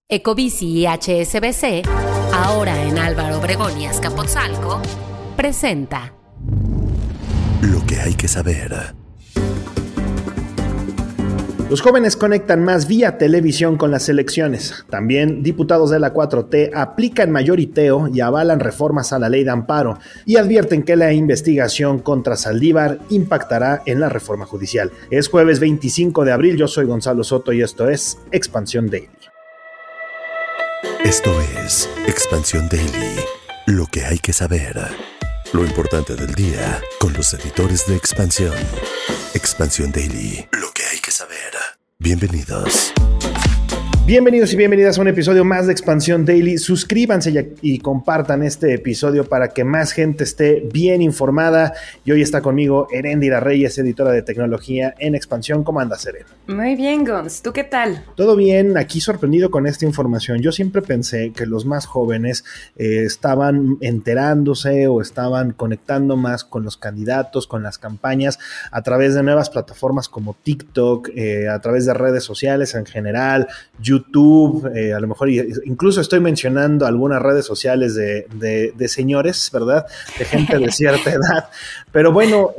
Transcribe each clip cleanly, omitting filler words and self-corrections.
Ecobici y HSBC, ahora en Álvaro Obregón y Azcapotzalco, presenta Lo que hay que saber. Los jóvenes conectan más vía televisión con las elecciones. También diputados de la 4T aplican mayoriteo y avalan reformas a la ley de amparo y advierten que la investigación contra Saldívar impactará en la reforma judicial. Es jueves 25 de abril, yo soy Gonzalo Soto y esto es Expansión Daily. Esto es Expansión Daily. Lo que hay que saber. Lo importante del día con los editores de Expansión. Expansión Daily. Lo que hay que saber. Bienvenidos. Bienvenidos y bienvenidas a un episodio más de Expansión Daily. Suscríbanse y compartan este episodio para que más gente esté bien informada. Y hoy está conmigo Heréndira Reyes, editora de tecnología en Expansión. ¿Cómo andas, Eren? Muy bien, Gonz. ¿Tú qué tal? Todo bien, aquí sorprendido con esta información. Yo siempre pensé que los más jóvenes estaban enterándose o estaban conectando más con los candidatos, con las campañas, a través de nuevas plataformas como TikTok, a través de redes sociales en general, YouTube, a lo mejor incluso estoy mencionando algunas redes sociales de señores, ¿verdad? De gente de cierta edad. Pero bueno,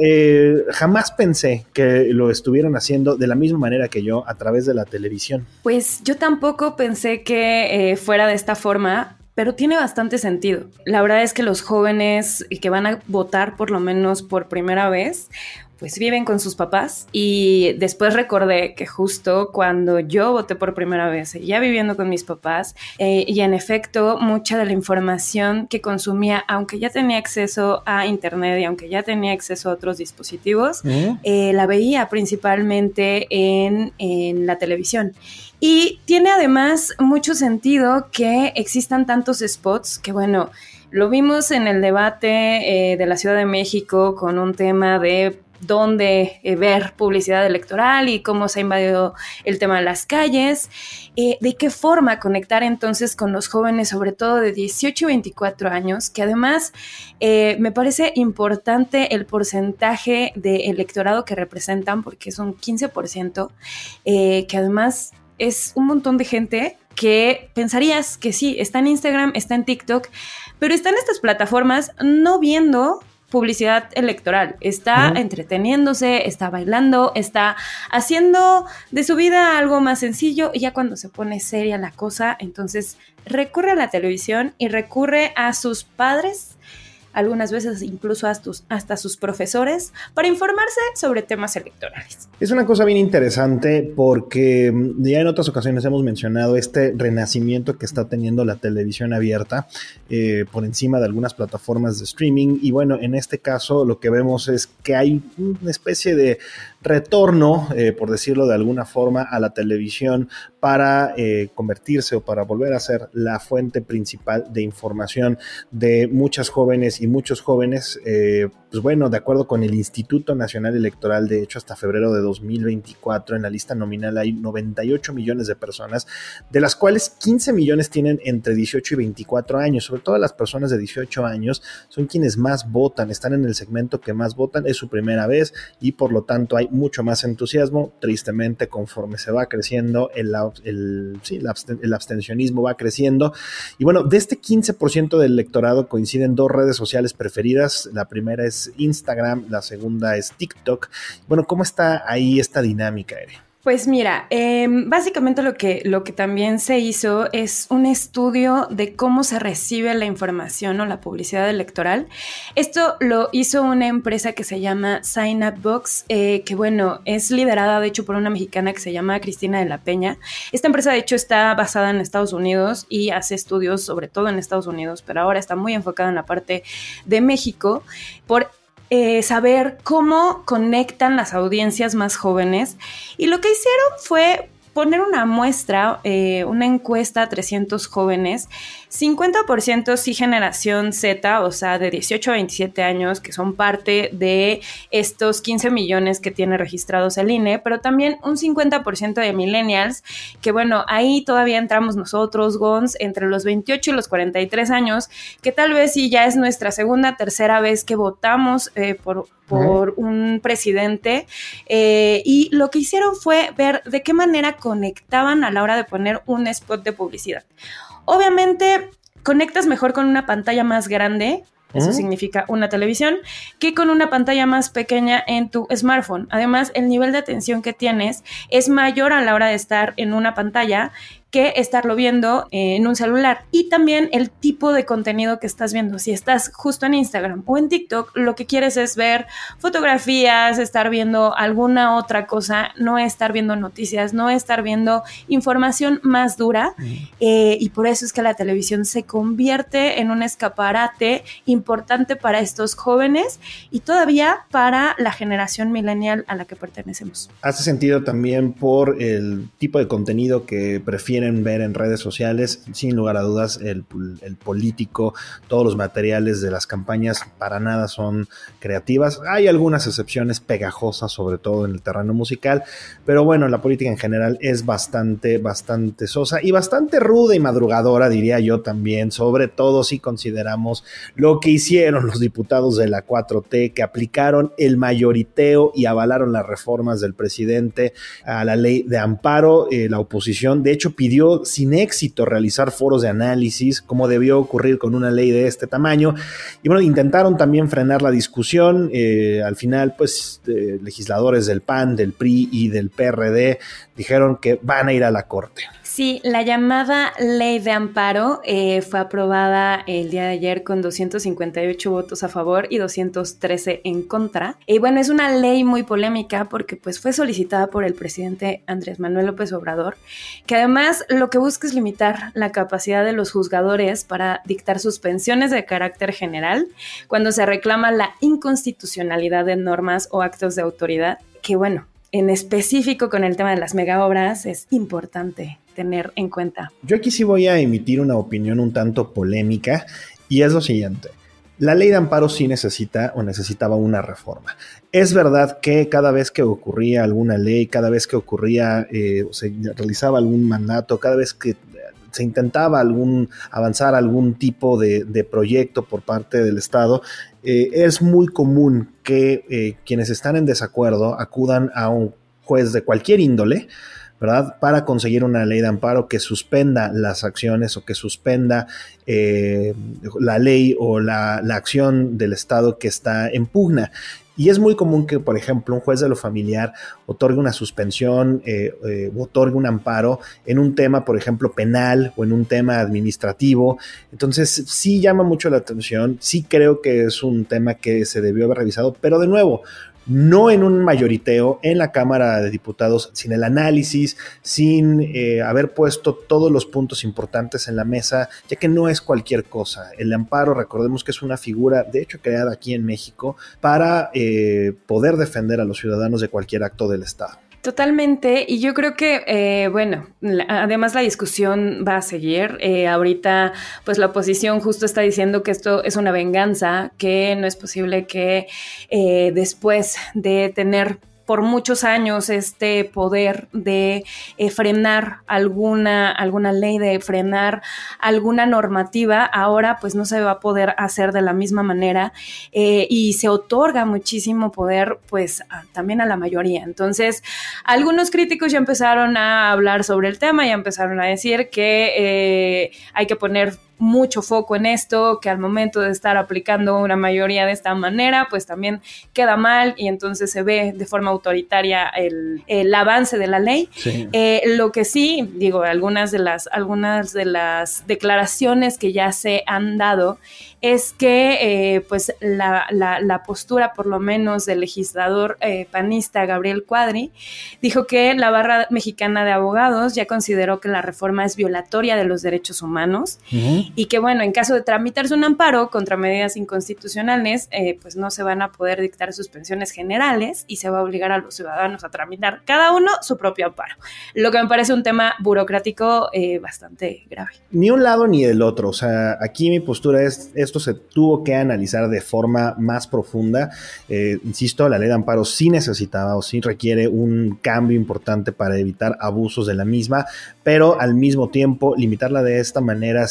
jamás pensé que lo estuvieran haciendo de la misma manera que yo a través de la televisión. Pues yo tampoco pensé que fuera de esta forma, pero tiene bastante sentido. La verdad es que los jóvenes que van a votar por lo menos por primera vez, pues viven con sus papás, y después recordé que justo cuando yo voté por primera vez, ya viviendo con mis papás, y en efecto mucha de la información que consumía, aunque ya tenía acceso a internet y aunque ya tenía acceso a otros dispositivos, la veía principalmente en la televisión. Y tiene además mucho sentido que existan tantos spots que, bueno, lo vimos en el debate de la Ciudad de México con un tema de dónde ver publicidad electoral y cómo se ha invadido el tema de las calles, de qué forma conectar entonces con los jóvenes, sobre todo de 18 y 24 años, que además me parece importante el porcentaje de electorado que representan, porque es un 15%, que además es un montón de gente que pensarías que sí, está en Instagram, está en TikTok, pero está en estas plataformas no viendo publicidad electoral, está entreteniéndose, está bailando, está haciendo de su vida algo más sencillo, y ya cuando se pone seria la cosa, entonces recurre a la televisión y recurre a sus padres, algunas veces incluso hasta sus profesores, para informarse sobre temas electorales. Es una cosa bien interesante porque ya en otras ocasiones hemos mencionado este renacimiento que está teniendo la televisión abierta por encima de algunas plataformas de streaming, y bueno, en este caso lo que vemos es que hay una especie de retorno, por decirlo de alguna forma, a la televisión para convertirse o para volver a ser la fuente principal de información de muchas jóvenes y muchos jóvenes. Pues bueno, de acuerdo con el Instituto Nacional Electoral, de hecho hasta febrero de 2024 en la lista nominal hay 98 millones de personas, de las cuales 15 millones tienen entre 18 y 24 años. Sobre todo las personas de 18 años son quienes más votan, están en el segmento que más votan, es su primera vez y por lo tanto hay mucho más entusiasmo. Tristemente, conforme se va creciendo el abstencionismo va creciendo, y bueno, de este 15% del electorado coinciden dos redes sociales preferidas. La primera es Instagram, la segunda es TikTok. Bueno, ¿cómo está ahí esta dinámica, Eri? Pues mira, básicamente lo que también se hizo es un estudio de cómo se recibe la información o la publicidad electoral. Esto lo hizo una empresa que se llama Sign Up Box, que bueno, es liderada de hecho por una mexicana que se llama Cristina de la Peña. Esta empresa de hecho está basada en Estados Unidos y hace estudios sobre todo en Estados Unidos, pero ahora está muy enfocada en la parte de México, por saber cómo conectan las audiencias más jóvenes, y lo que hicieron fue poner una muestra, una encuesta a 300 jóvenes, 50% sí generación Z, o sea, de 18 a 27 años, que son parte de estos 15 millones que tiene registrados el INE, pero también un 50% de millennials, que bueno, ahí todavía entramos nosotros, Gons, entre los 28 y los 43 años, que tal vez sí ya es nuestra segunda, tercera vez que votamos por un presidente, y lo que hicieron fue ver de qué manera conectaban a la hora de poner un spot de publicidad. Obviamente, conectas mejor con una pantalla más grande, eso significa una televisión, que con una pantalla más pequeña en tu smartphone. Además, el nivel de atención que tienes es mayor a la hora de estar en una pantalla que estarlo viendo en un celular. Y también el tipo de contenido que estás viendo. Si estás justo en Instagram o en TikTok, lo que quieres es ver fotografías, estar viendo alguna otra cosa, no estar viendo noticias, no estar viendo información más dura. Y por eso es que la televisión se convierte en un escaparate importante para estos jóvenes y todavía para la generación millennial a la que pertenecemos. Hace sentido también por el tipo de contenido que prefieren ver en redes sociales. Sin lugar a dudas, el político, todos los materiales de las campañas para nada son creativas. Hay algunas excepciones pegajosas, sobre todo en el terreno musical, pero bueno, la política en general es bastante sosa y bastante ruda y madrugadora, diría yo también, sobre todo si consideramos lo que hicieron los diputados de la 4T, que aplicaron el mayoriteo y avalaron las reformas del presidente a la ley de amparo. La oposición, de hecho, pidió sin éxito realizar foros de análisis, como debió ocurrir con una ley de este tamaño. Y bueno, intentaron también frenar la discusión. Al final, pues, legisladores del PAN, del PRI y del PRD dijeron que van a ir a la corte. Sí, la llamada ley de amparo fue aprobada el día de ayer con 258 votos a favor y 213 en contra. Y bueno, es una ley muy polémica porque pues fue solicitada por el presidente Andrés Manuel López Obrador, que además lo que busca es limitar la capacidad de los juzgadores para dictar suspensiones de carácter general cuando se reclama la inconstitucionalidad de normas o actos de autoridad, que bueno, en específico con el tema de las megaobras es importante tener en cuenta. Yo aquí sí voy a emitir una opinión un tanto polémica y es lo siguiente. La ley de amparo sí necesitaba una reforma. Es verdad que cada vez que ocurría alguna ley, cada vez que ocurría, se realizaba algún mandato, cada vez que se intentaba avanzar algún tipo de proyecto por parte del Estado, es muy común que quienes están en desacuerdo acudan a un juez de cualquier índole, ¿verdad?, para conseguir una ley de amparo que suspenda las acciones o que suspenda la ley o la acción del Estado que está en pugna. Y es muy común que, por ejemplo, un juez de lo familiar otorgue una suspensión, otorgue un amparo en un tema, por ejemplo, penal o en un tema administrativo. Entonces, sí llama mucho la atención, sí creo que es un tema que se debió haber revisado, pero de nuevo, no en un mayoriteo en la Cámara de Diputados, sin el análisis, sin haber puesto todos los puntos importantes en la mesa, ya que no es cualquier cosa. El amparo, recordemos que es una figura, de hecho, creada aquí en México para poder defender a los ciudadanos de cualquier acto del Estado. Totalmente, y yo creo que, además la discusión va a seguir. Ahorita, pues la oposición justo está diciendo que esto es una venganza, que no es posible que después de tener por muchos años este poder de frenar alguna ley, de frenar alguna normativa, ahora pues no se va a poder hacer de la misma manera, y se otorga muchísimo poder pues también a la mayoría. Entonces, algunos críticos ya empezaron a hablar sobre el tema, ya empezaron a decir que hay que poner mucho foco en esto, que al momento de estar aplicando una mayoría de esta manera, pues también queda mal y entonces se ve de forma autoritaria el avance de la ley. Sí. Lo que sí, digo, algunas de las declaraciones que ya se han dado es que pues la postura, por lo menos, del legislador panista Gabriel Cuadri, dijo que la Barra Mexicana de Abogados ya consideró que la reforma es violatoria de los derechos humanos. Uh-huh. Y que, bueno, en caso de tramitarse un amparo contra medidas inconstitucionales, pues no se van a poder dictar suspensiones generales y se va a obligar a los ciudadanos a tramitar cada uno su propio amparo. Lo que me parece un tema burocrático bastante grave. Ni un lado ni del otro. O sea, aquí mi postura es, esto se tuvo que analizar de forma más profunda. Insisto, la ley de amparo sí necesitaba o sí requiere un cambio importante para evitar abusos de la misma, pero al mismo tiempo limitarla de esta manera sí deja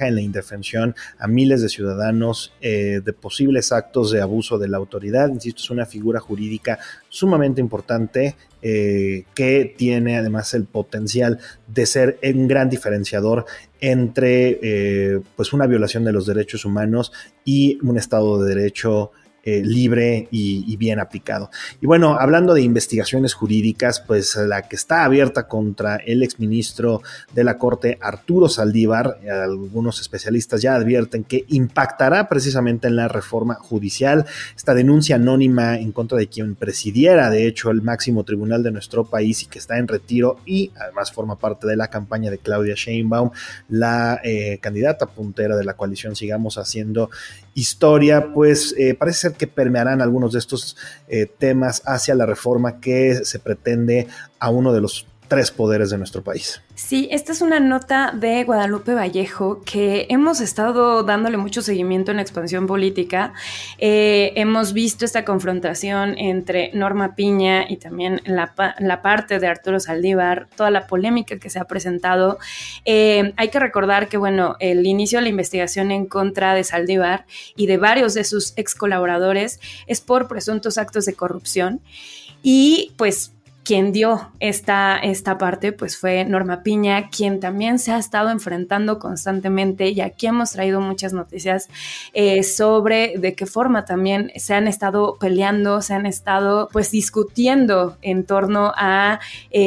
deja en la indefensión a miles de ciudadanos de posibles actos de abuso de la autoridad. Insisto, es una figura jurídica sumamente importante que tiene además el potencial de ser un gran diferenciador entre pues una violación de los derechos humanos y un Estado de Derecho libre y bien aplicado. Y bueno, hablando de investigaciones jurídicas, pues la que está abierta contra el exministro de la Corte, Arturo Saldívar, algunos especialistas ya advierten que impactará precisamente en la reforma judicial. Esta denuncia anónima en contra de quien presidiera, de hecho, el máximo tribunal de nuestro país y que está en retiro y además forma parte de la campaña de Claudia Sheinbaum, la candidata puntera de la coalición Sigamos Haciendo Historia, pues parece ser que permearán algunos de estos temas hacia la reforma que se pretende a uno de los 3 poderes de nuestro país. Sí, esta es una nota de Guadalupe Vallejo que hemos estado dándole mucho seguimiento en la Expansión Política. Hemos visto esta confrontación entre Norma Piña y también la parte de Arturo Saldívar, toda la polémica que se ha presentado. Hay que recordar que, bueno, el inicio de la investigación en contra de Saldívar y de varios de sus ex colaboradores es por presuntos actos de corrupción y, pues, quien dio esta parte pues fue Norma Piña, quien también se ha estado enfrentando constantemente, y aquí hemos traído muchas noticias sobre de qué forma también se han estado peleando, se han estado pues discutiendo en torno a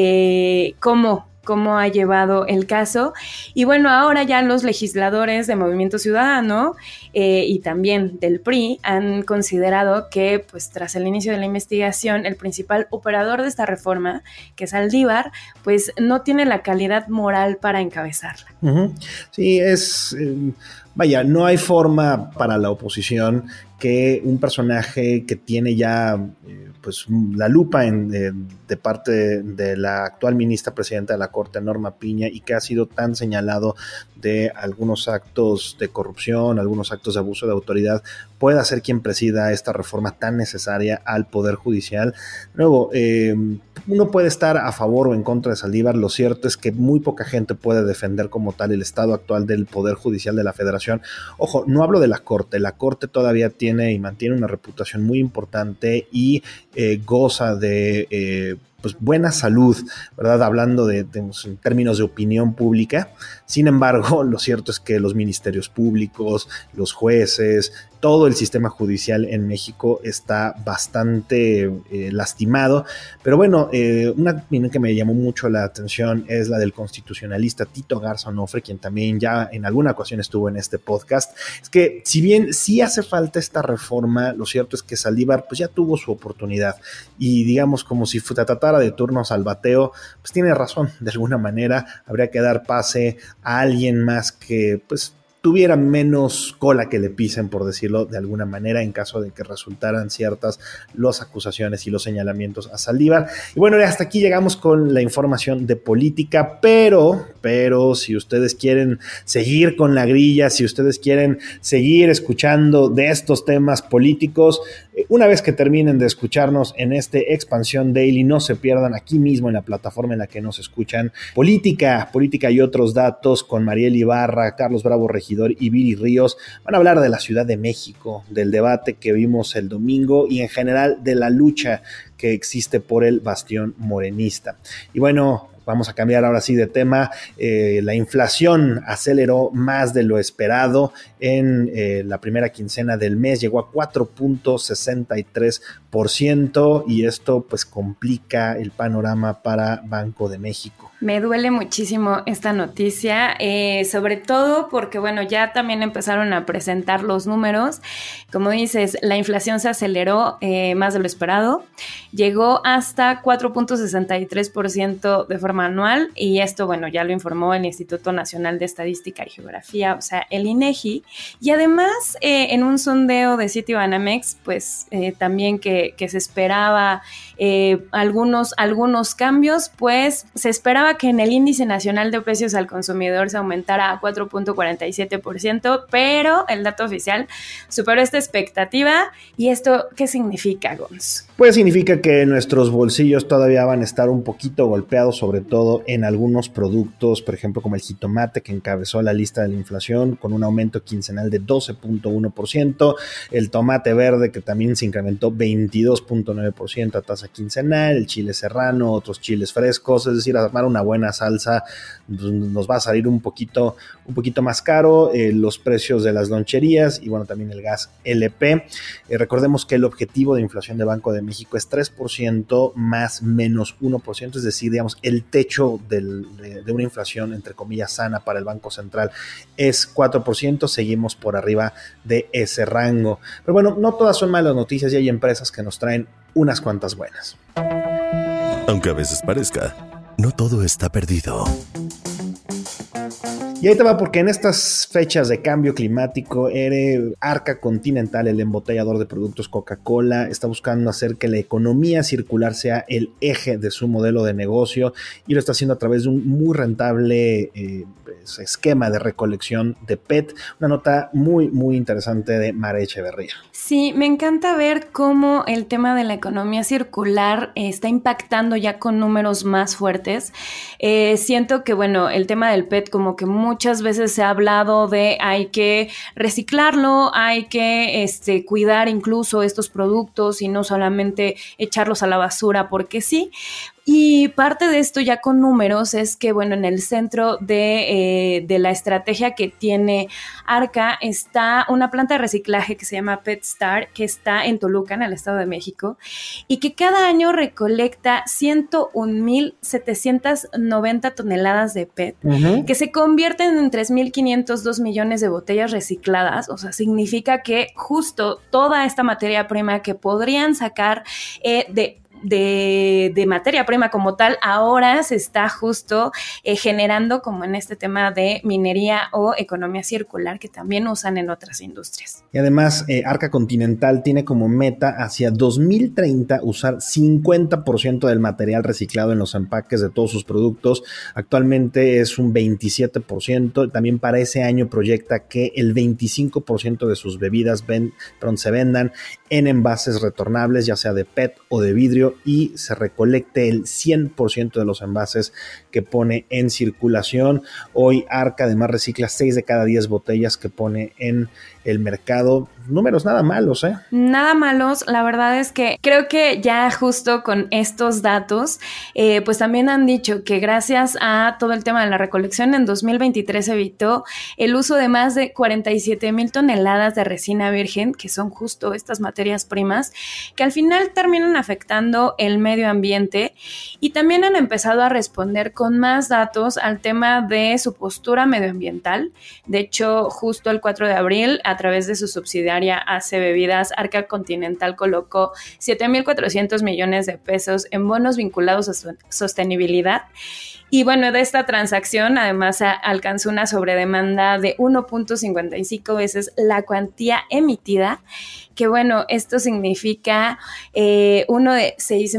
cómo ha llevado el caso. Y bueno, ahora ya los legisladores de Movimiento Ciudadano y también del PRI han considerado que pues tras el inicio de la investigación el principal operador de esta reforma, que es Saldívar, pues no tiene la calidad moral para encabezarla. Uh-huh. Sí, vaya, no hay forma para la oposición que un personaje que tiene ya pues la lupa de parte de la actual ministra presidenta de la Corte, Norma Piña, y que ha sido tan señalado de algunos actos de corrupción, algunos actos de abuso de autoridad, pueda ser quien presida esta reforma tan necesaria al Poder Judicial. Luego, uno puede estar a favor o en contra de Saldívar, lo cierto es que muy poca gente puede defender como tal el estado actual del Poder Judicial de la Federación. Ojo, no hablo de la Corte todavía tiene y mantiene una reputación muy importante y goza de pues buena salud, ¿verdad? Hablando en términos de opinión pública. Sin embargo, lo cierto es que los ministerios públicos, los jueces, todo el sistema judicial en México está bastante lastimado. Pero bueno, una opinión que me llamó mucho la atención es la del constitucionalista Tito Garza Onofre, quien también ya en alguna ocasión estuvo en este podcast. Es que si bien sí hace falta esta reforma, lo cierto es que Saldívar pues ya tuvo su oportunidad y digamos como si se tratara de turnos al bateo, pues tiene razón, de alguna manera habría que dar pase a alguien más que pues tuviera menos cola que le pisen, por decirlo de alguna manera, en caso de que resultaran ciertas las acusaciones y los señalamientos a Saldívar. Y bueno, hasta aquí llegamos con la información de política, pero si ustedes quieren seguir con la grilla, si ustedes quieren seguir escuchando de estos temas políticos, una vez que terminen de escucharnos en este Expansión Daily, no se pierdan aquí mismo en la plataforma en la que nos escuchan Política y otros datos con Mariel Ibarra, Carlos Bravo Regidor y Viri Ríos. Van a hablar de la Ciudad de México, del debate que vimos el domingo y en general de la lucha que existe por el bastión morenista. Y bueno, vamos a cambiar ahora sí de tema. La inflación aceleró más de lo esperado en la primera quincena del mes, llegó a 4.63% y esto pues complica el panorama para Banco de México. Me duele muchísimo esta noticia, sobre todo porque, bueno, ya también empezaron a presentar los números. Como dices, la inflación se aceleró más de lo esperado. Llegó hasta 4.63% de forma anual y esto, bueno, ya lo informó el Instituto Nacional de Estadística y Geografía, o sea, el INEGI. Y además, en un sondeo de Citibanamex, pues también que se esperaba algunos cambios, pues se esperaba esperaba que en el índice nacional de precios al consumidor se aumentara a 4.47%, pero el dato oficial superó esta expectativa. ¿Y esto qué significa, Gonz? Pues significa que nuestros bolsillos todavía van a estar un poquito golpeados, sobre todo en algunos productos, por ejemplo, como el jitomate, que encabezó la lista de la inflación con un aumento quincenal de 12.1%, el tomate verde, que también se incrementó 22.9% a tasa quincenal, el chile serrano, otros chiles frescos, es decir, armar una buena salsa nos va a salir un poquito más caro, los precios de las loncherías y bueno, también el gas LP. Recordemos que el objetivo de inflación de Banco de México es 3% más menos 1%, es decir, digamos, el techo de una inflación, entre comillas, sana para el Banco Central es 4%, seguimos por arriba de ese rango. Pero bueno, no todas son malas noticias y hay empresas que nos traen unas cuantas buenas. Aunque a veces parezca, no todo está perdido. Y ahí te va, porque en estas fechas de cambio climático, Arca Continental, el embotellador de productos Coca-Cola, está buscando hacer que la economía circular sea el eje de su modelo de negocio y lo está haciendo a través de un muy rentable esquema de recolección de PET. Una nota muy, muy interesante de Mara Echeverría. Sí, me encanta ver cómo el tema de la economía circular está impactando ya con números más fuertes. Siento que, bueno, el tema del PET como que muchas veces se ha hablado de hay que reciclarlo, hay que cuidar incluso estos productos y no solamente echarlos a la basura porque sí. Y parte de esto ya con números es que, bueno, en el centro de la estrategia que tiene Arca está una planta de reciclaje que se llama PetStar, que está en Toluca, en el Estado de México, y que cada año recolecta 101,790 toneladas de PET, que se convierten en 3,502 millones de botellas recicladas. O sea, significa que justo toda esta materia prima que podrían sacar de materia prima como tal, ahora se está justo generando como en este tema de minería o economía circular que también usan en otras industrias. Y además, Arca Continental tiene como meta hacia 2030 usar 50% del material reciclado en los empaques de todos sus productos. Actualmente es un 27%. También para ese año proyecta que el 25% de sus bebidas se vendan en envases retornables, ya sea de PET o de vidrio, y se recolecte el 100% de los envases que pone en circulación. Hoy Arca además recicla 6 de cada 10 botellas que pone en el mercado. Números nada malos, ¿eh? Nada malos. La verdad es que creo que ya justo con estos datos, pues también han dicho que gracias a todo el tema de la recolección, en 2023 se evitó el uso de más de 47,000 toneladas de resina virgen, que son justo estas materias primas, que al final terminan afectando el medio ambiente, y también han empezado a responder con más datos al tema de su postura medioambiental. De hecho, justo el 4 de abril, a través de su subsidiaria AC Bebidas, Arca Continental colocó 7,400 millones de pesos en bonos vinculados a su sostenibilidad. Y bueno, de esta transacción además alcanzó una sobredemanda de 1.55 veces la cuantía emitida, que bueno, esto significa uno de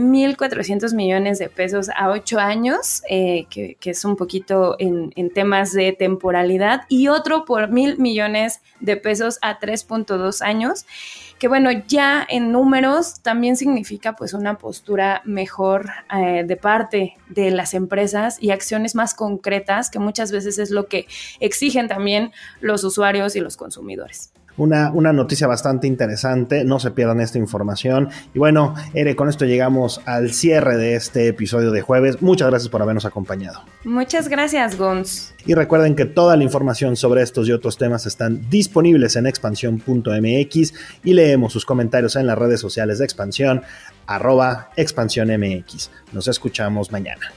6,400 millones de pesos a 8 años, que es un poquito en temas de temporalidad, y otro por 1,000 millones de pesos a 3.2 años, que bueno, ya en números también significa pues una postura mejor de parte de las empresas y acciones más concretas, que muchas veces es lo que exigen también los usuarios y los consumidores. Una noticia bastante interesante, no se pierdan esta información. Y bueno, Ere, con esto llegamos al cierre de este episodio de jueves. Muchas gracias por habernos acompañado. Muchas gracias, Gonz. Y recuerden que toda la información sobre estos y otros temas están disponibles en expansión.mx y leemos sus comentarios en las redes sociales de Expansión, @expansiónmx. Nos escuchamos mañana.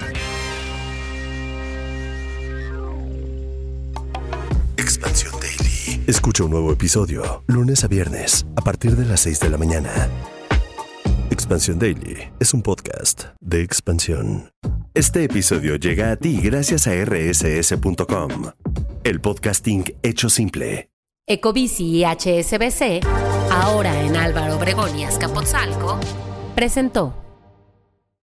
Expansión Daily. Escucha un nuevo episodio lunes a viernes a partir de las 6 de la mañana. Expansión Daily es un podcast de Expansión. Este episodio llega a ti gracias a rss.com, el podcasting hecho simple. Ecobici y HSBC, ahora en Álvaro Obregón y Azcapotzalco, presentó